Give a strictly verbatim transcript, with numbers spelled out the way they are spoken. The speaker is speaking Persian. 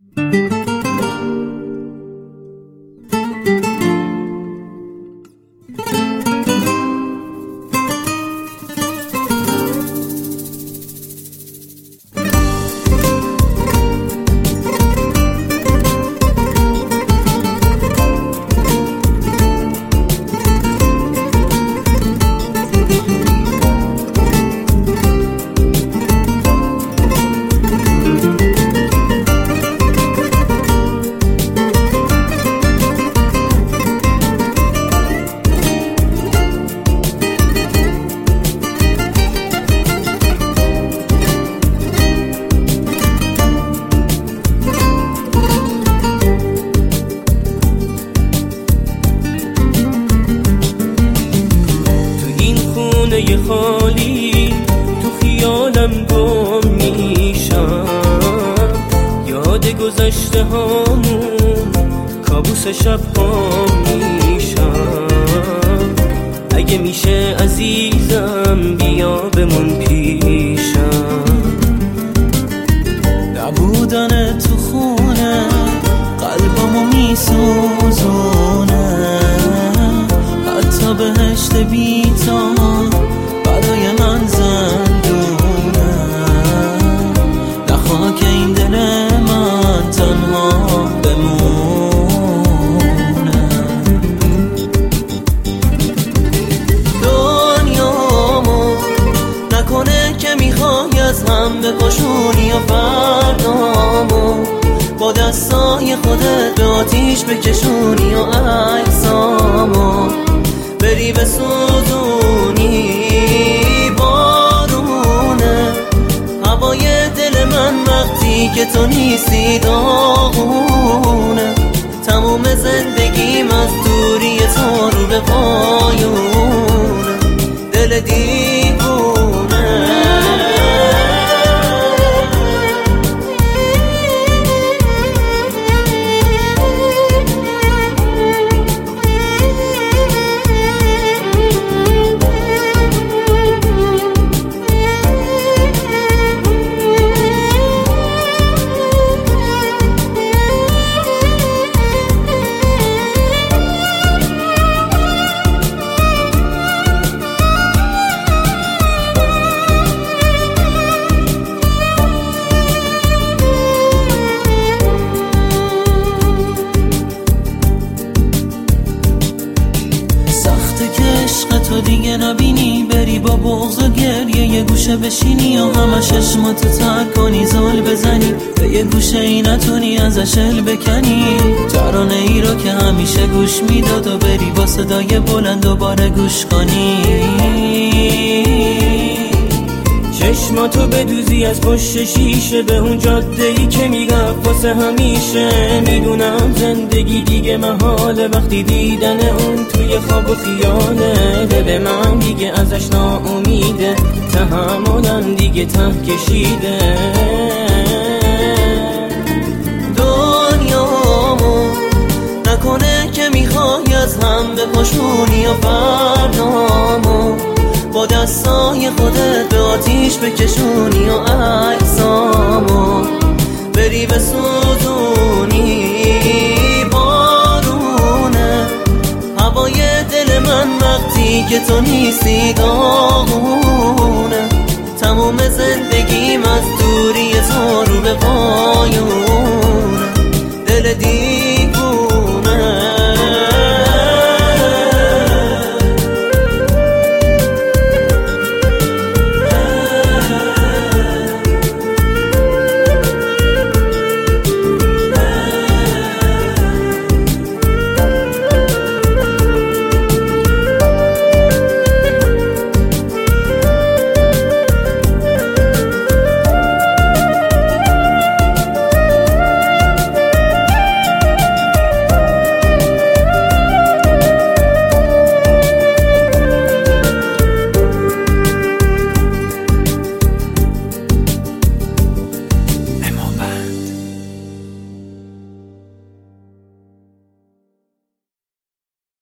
خونه خالی تو خیالم گم میشم، یاد گذشته هامون کابوس شب ها میشم. اگه میشه عزیزم بیا بمون پیشم. نبودن تو خونه قلبمو میسوزونه، حتی بهشت بی‌تام برای من زندونه. نه خاک این دل من تنها بمونه. دنیامو نکنه که میخوای از هم بپاشونی یا فردامو با دستای خودت به آتیش بکشونی و عکسامو بری بسوزونی. بارونه هوای دل من وقتی که تو نیستی داغونه. تموم زندگیم از دوری تو رو به پایونه. دل دیوونه تو دیگه نبینی، بری با بغض و گریه یه گوشه بشینی و همه چشماتو تر کنی، زل بزنی به یه گوشه ای نتونی ازش ال بکنی. ترانه ای رو که همیشه گوش میداد و بری با صدای بلند دوباره گوش کنی. چشماتو بدوزی از پشت شیشه به اون جاده ای که میرفت واسه همیشه. میدونم زندگی دیگه محاله وقتی دیدن اون توی خواب و خیاله. دل من دیگه ازش ناامیده، تحملم دیگه ته کشیده. دنیامو نکنه که میخوای از هم بپاشونی و فردامو با دستای خودت به آتیش بکشونی و عکسامو بری بسوزونی. بارونه هوای دل من وقتی که تو نیستی داغونه. تموم زندگیم از دوری تو رو به پایون